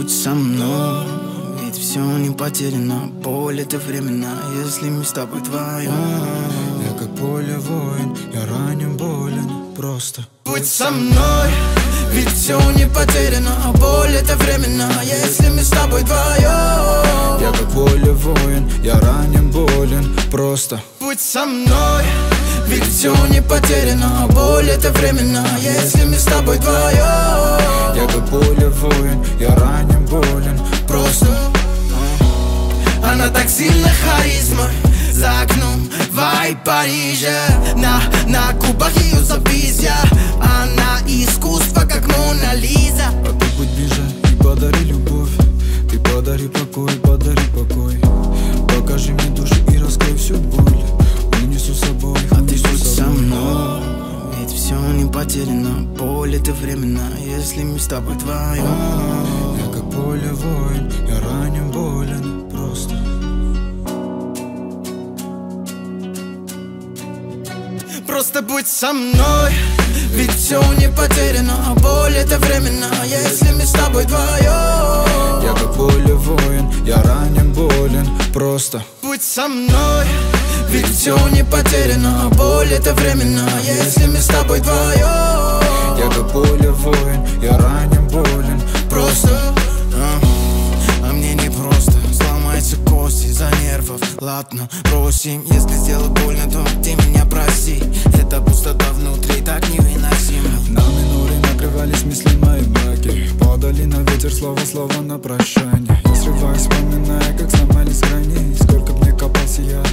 будь со мной, ведь все не потеряно, боль это временно, если мы с тобой вдвоем. Я как поле воин, я ранен, болен, просто будь со мной, ведь все не потеряно, боль это временно, если мы с тобой вдвоем. Я как поле воин, я ранен, болен, просто будь со мной, ведь все не потеряно, боль это временно, если мы с тобой вдвоем. Я как поле воин, я ранен, болен, просто она так сильно харизма, за окном вайб Парижа, на губах ее запись я. Она искусство, как Мона Лиза. А ты будь ближе и подари любовь, ты подари покой, подари покой. Покажи мне душу и раскрой всю боль, унесу с собой. А ты будь со мной, ведь все не потеряно, боль это временно, если мы с тобой вдвоем. Я как поле воин, я ранен, болен, просто просто будь со мной, ведь все не потеряно, боль это временно, если мы с тобой вдвоем. Я как поле воин, я ранен, болен, просто будь со мной, ведь все не потеряно, боль это временно, если мы с тобой вдвоем. Я как поле воин, я ранен, болен, просто а мне не просто, сломаются кости из-за нервов. Ладно, бросим, если сделал больно, то ты меня прости. Эта пустота внутри так невыносима. На миноре накрывались мысли мои браки, падали на ветер слово на прощание. Я срываюсь, вспоминая, как сломались грани. Сколько б мне копался я,